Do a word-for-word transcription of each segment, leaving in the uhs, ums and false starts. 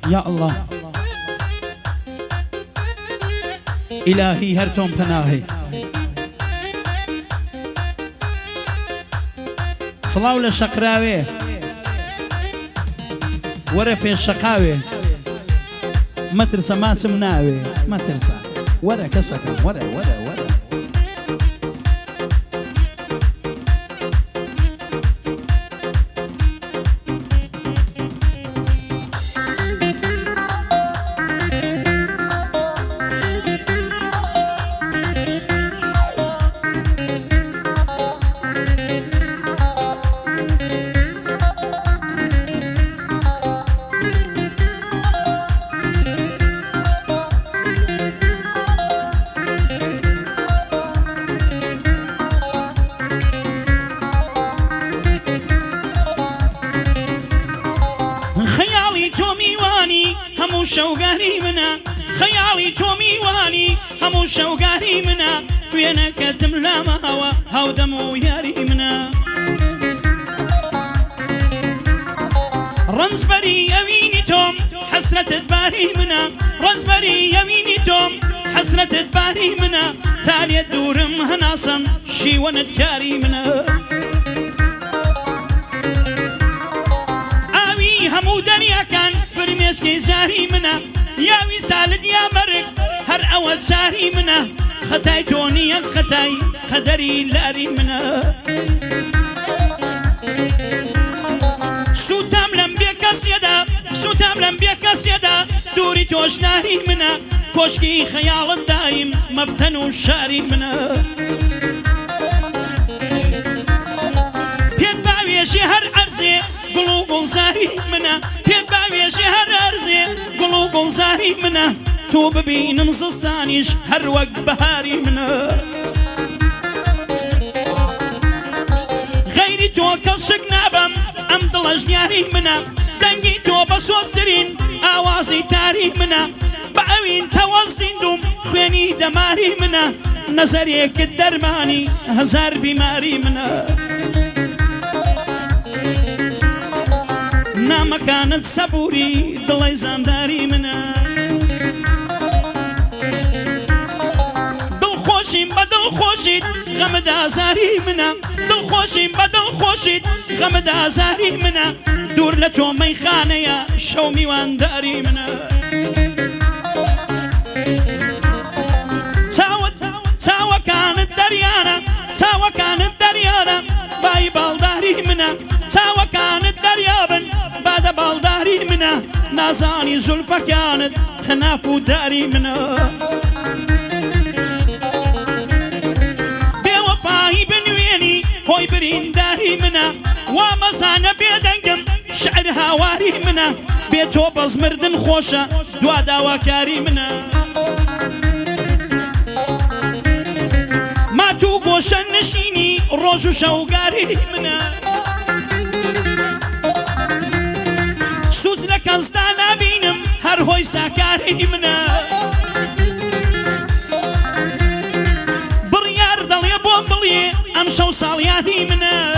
يا الله إلهي هرتم پناهي صلاو لشقراوي ورا في الشقاوي ما ترسى ما سمناوي ما ترسى ورا كسكن ورا ورا ورا شوقاري منا خيالي تومي واني همو شوقاري منا وينا كتم لا ما هوا هاو دمو ياري منا رنزبري يميني توم حسرة تباري منا رنزبري يميني توم حسرة تباري منا تالي الدور مهناصم شي وندكاري منا آوي همو دريا كان فرميسكي زاري منا يا وسالد يا مرق هر أول ساري منا خطاي توني خطاي قدري لاري منا سوتام لم بيكس يدا سوتام لم بيكس يدا دوري توش ناري منا كوشكي خيال الدايم مبتنو شاري منا بيت باويشي هر عرزي قلو قل زاري منا بيت باويشي هر عرزي قلو قل زاري منا تو ببينم زستانيش هر وقت بهاري منا غيري تو كالشق نابم ام دلج دياري منا دنگي تو بسوسترين آوازي تاري منا باوين توازين دوم خويني دماري منا نظريك الدرماني هزار بماري منا ناما كانت صبوري دلي زانداري منا دل خوشين بدل خوشيد غمد آزاري منا دل خوشين بدل خوشيد غمد آزاري منا دور لتو ميخانة يا شو ميوان داري منا ساوة ساوة كانت دريانا ساوة كانت دريانا باي بالداري منا ساوة كانت دريابن بعد بالداري منا نازاني زلفة كانت تنافو داري منا بوفاي بنويني هوي برين داري منا ومزانا بيدنقم شعر هاواري منا بيتو بزمردن خوشة دوا داوا كاري منا ما تو بوشن نشيني روجو شوقاري منا سوز لكنستانا بينم هر هوي ساكاري منا بريار دلي بومبلي امشو صالياتي منا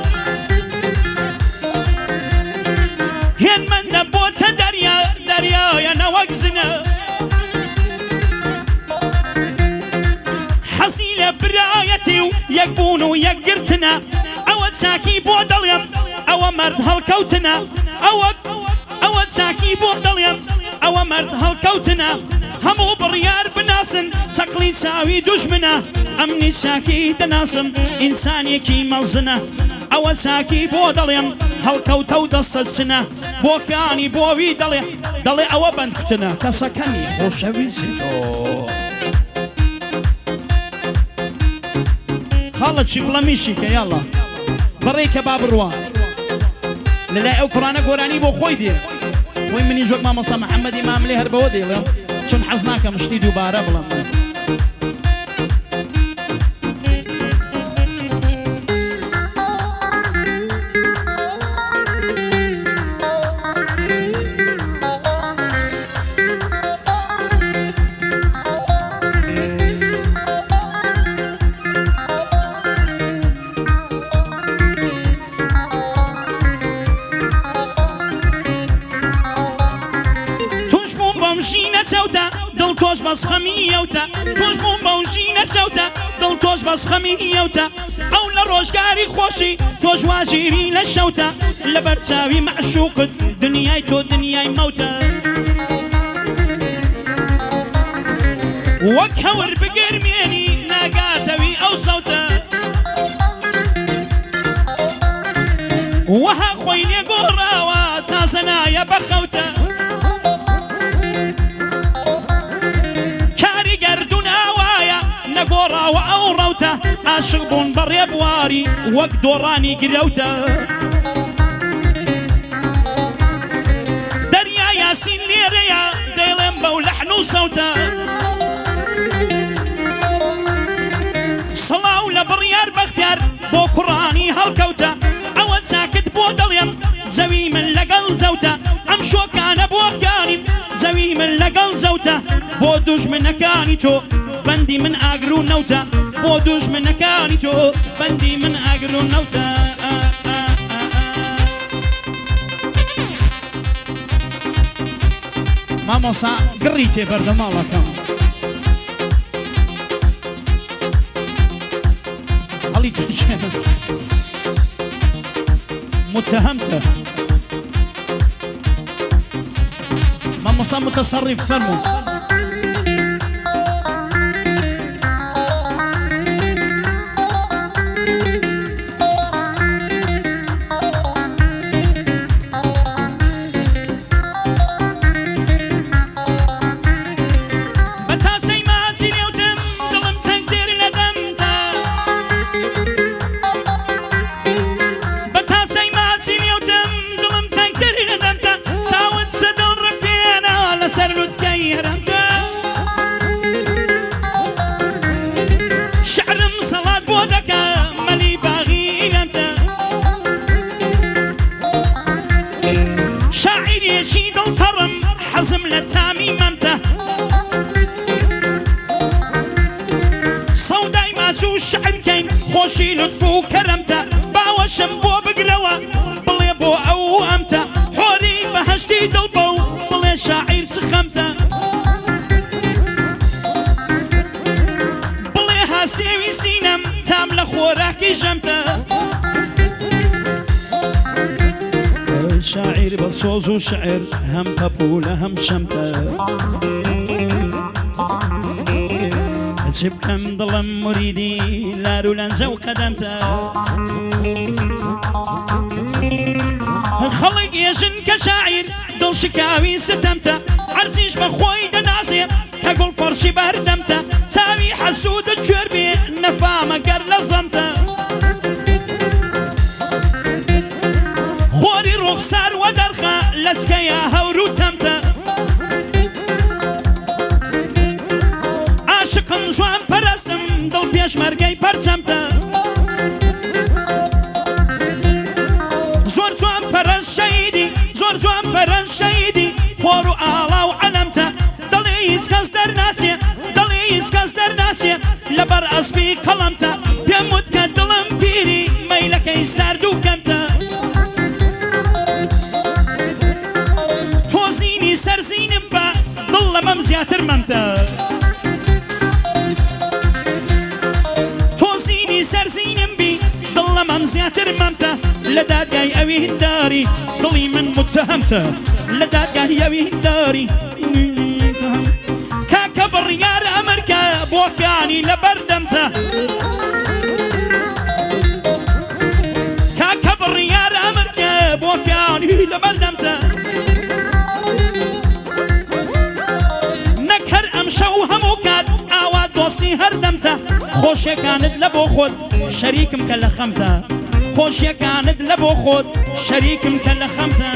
هين من دبوت دريا دريا يا نوكزنا حصيلة برايتي ويقبون ويقرتنا أول ساكي بودليم أو مرد هالكوتنا أو أول ساكي بودليم أو مرد هالكوتنا همو بريار بناسن سقلي ساوي دجمنا أمني ساكي دناسم إنساني كي مزنا أول ساكي بودليم هالكوتو دست سنة بوكاني بووي دلي دلي أو بنكتنا كسكني خوشوي زيدو خالد شكلا ميشيكا يلا بريك باب الروان للاقي قرآن قراني بو خوي دير وين من يجوك ماما صا محمد إمام لي هربو دي شون حزناك مشتيد وبارا بلا بەوژی نەچەوتە دڵ تۆش بەس خەمیەوتە تۆش بووم بەوژی نەچەوتە دڵ تۆش بەس خەمیەوتە ئەو لە ڕۆژگاری خۆشی تۆش واژیری لە شەوتە لەبەر چاوی مەعشوقت دنیای تۆ دنیای مەوتە وەک هەور بگرمێنی ناگاتەوی ئەو سەوتە وەها خۆی لێگۆڕاوە تازە نایە بەخەوتە کاری گەردوون ئاوایە نەگۆڕاوە ئەو ڕەوتە عاشق بوون بەڕێ بواری وەک دۆڕانی گرەوتە دەریا یاسین لێرەیە دەیڵێم بەو لەحن و سەوتە سڵاو لە بڕیار بەختیار بۆ کوڕانی هەڵکەوتە ئەوە چاکت بۆ دڵێم زەوی من لەگەڵ زەوتە ئەم شۆکانە بۆکانیم زەوی من لەگەڵ زەوتە بۆ دوژمنەکانی تۆ بەندی من ئاگر و نەوتە بۆ دوژمنەکانی تۆ بەندی من ئاگر و نەوتە مامۆسا گڕی تێبەردە ماڵەکەم هەڵی تێشێنە متهمته مامۆستا متەسەڕیف فەرموو حزم لتاميممته صوداي ما شو الشعر كين خوشي لطفو كرمته باوشم بو بقروا بلي بو او امته حوري بهشتي دلبو بلي شاعر سخمته بلي هاسيوي سينم تام لخوراكي جمته شاعر بصوز وشعر هم بابولة هم شمتة أجيب كم ظلم مريدي لا رولانجا وقدمته خلق يجن كشاعر دل شكاوي ستمته عرزيش بخوي دناسي كقول فرشي بردمته سامي حسود الجربي نفامة قر لزمته خوري رخصار ودرخة لسكيا هورو تمتا عاشق جوان پرستم دل پیش مرگی پرچمتا زور جوان پرست شهیدی زور جوان پرست شهیدی خورو آلا و علمتا دلی ایز کس در ناسیه دلی ایز کس در ناسیه لبر اسبی قلمتا پیمود که دلم پیری میلکی سردو کمتا سرزينم با ضل ممزياتر ممتا توزيني سرزينم بي ضل ممزياتر ممتا لداد جاي اوي هنداري ضلي من متهمتا لداد جاي اوي هنداري كاكبر يار امريكا بوكاني لبردمتا كاكبر يار امريكا بوكاني لبردمتا شو همو كات عواد دوسي هردمته خوشي كانت لبو خود شريك مكلخمته خوشي كانت لبو خود شريك مكلخمته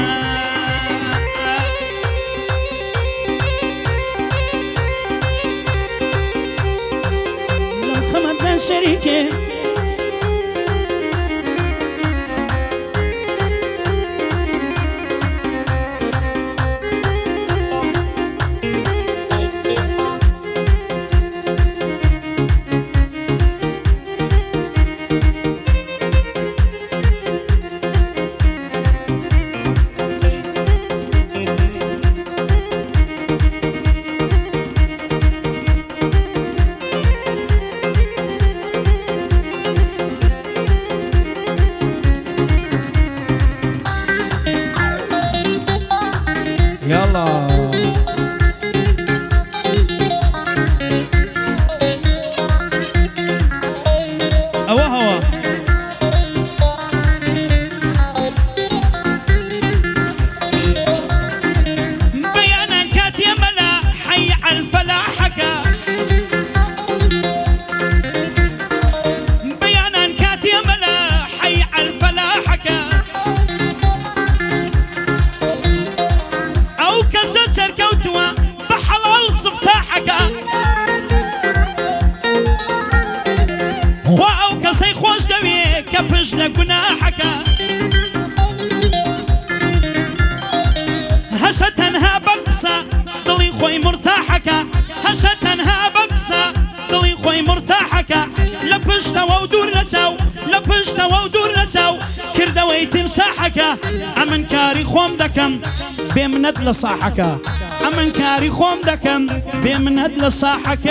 لخمت شريكي يلا أوا هوا بيانا كاتيا ملا حي على الفلاحك بيانا كاتيا ملا حي على الفلاحك أو كسر سركوتوا بحلال صفتاحك خوا أو كسي خوش دوي كفش لقناحك هشتنها بقصة ضلي خوي مرتاحك هشتنها بقصة ضلي خوي مرتاحك لبشت ودور لسو لبشت ودور لسو كردوي تمساحك أمن كاري خوم دكم بمند لصاحك أمن كاري خوم دكم بمند لصاحك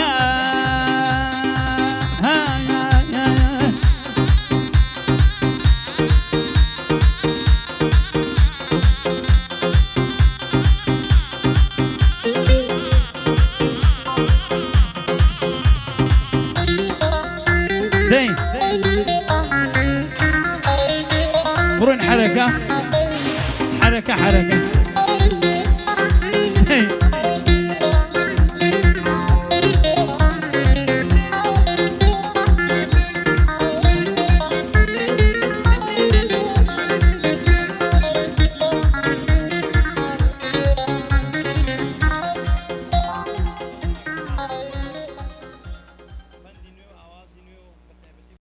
دين برون حركة حركة حركة